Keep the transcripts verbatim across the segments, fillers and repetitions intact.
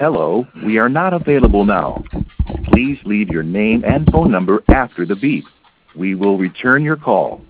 Hello, we are not available now. Please leave your name and phone number after the beep. We will return your call.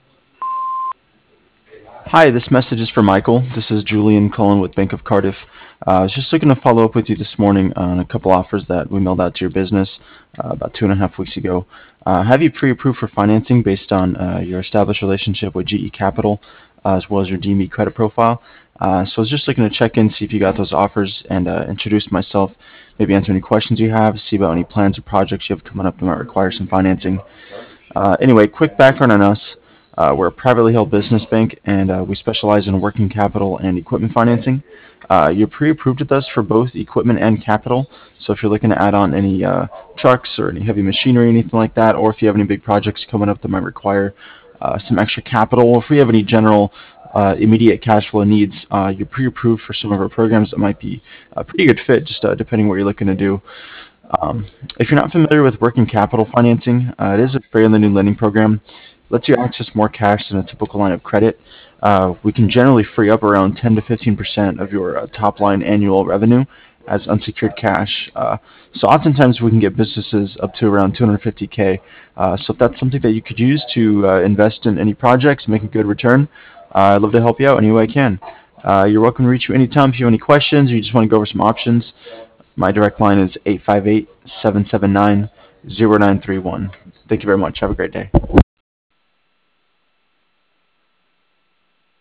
Hi, this message is for Michael. This is Julian Cullen with Bank of Cardiff. Uh, I was just looking to follow up with you this morning on a couple offers that we mailed out to your business uh, about two and a half weeks ago. Uh, have you pre-approved for financing based on uh, your established relationship with G E Capital, uh, as well as your D M E credit profile? Uh, so I was just looking to check in, see if you got those offers, and uh, introduce myself, maybe answer any questions you have, see about any plans or projects you have coming up that might require some financing. Uh, anyway, quick background on us. Uh, we're a privately held business bank, and uh, we specialize in working capital and equipment financing. Uh, you're pre-approved with us for both equipment and capital. So if you're looking to add on any uh, trucks or any heavy machinery, anything like that, or if you have any big projects coming up that might require uh, some extra capital, or if we have any general uh, immediate cash flow needs, uh, you're pre-approved for some of our programs that might be a pretty good fit, just uh, depending what you're looking to do. Um, if you're not familiar with working capital financing, uh, it is a fairly new lending program. It lets you access more cash than a typical line of credit. Uh, we can generally free up around ten to fifteen percent of your uh, top line annual revenue as unsecured cash. Uh, so oftentimes we can get businesses up to around two hundred fifty K. Uh, so if that's something that you could use to uh, invest in any projects, make a good return, uh, I'd love to help you out any way I can. Uh, you're welcome to reach me anytime if you have any questions or you just want to go over some options. My direct line is eight five eight, seven seven nine, zero nine three one. Thank you very much. Have a great day.